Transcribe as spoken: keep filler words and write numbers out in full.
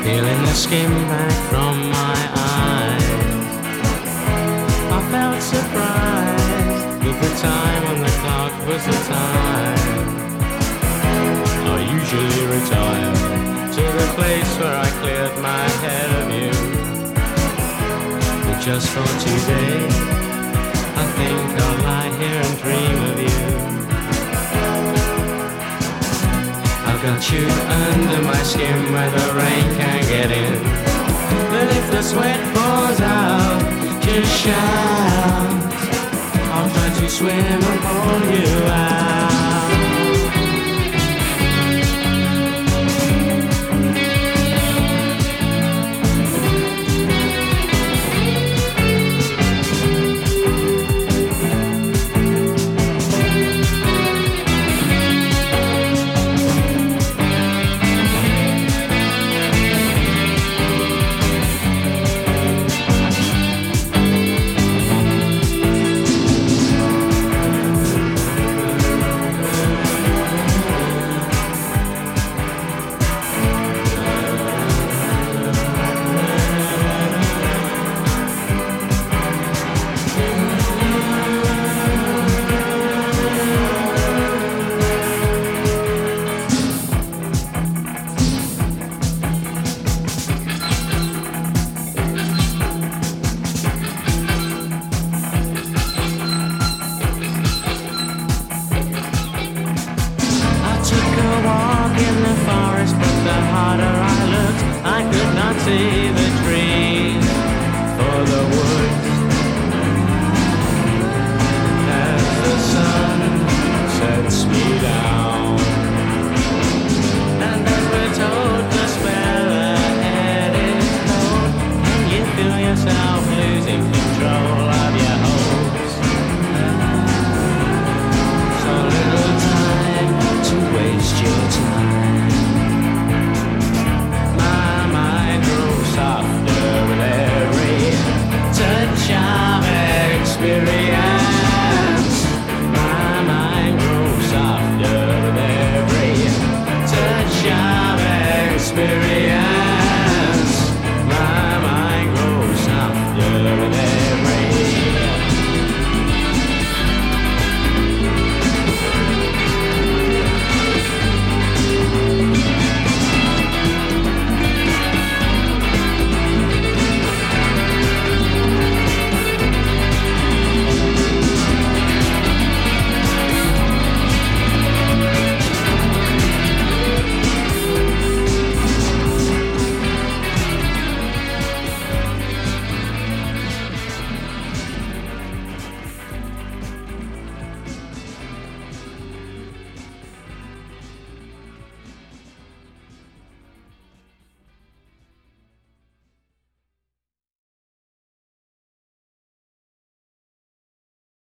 peeling the skin back from my eyes. I felt surprised that the time on the clock was the time I usually retire to the place where I cleared my head of you. But just for today, I think I'll lie here and dream of you. I've got you under my skin where the rain can't get in. But if the sweat pours out, just shout. I'll try to swim and pull you out. See the tree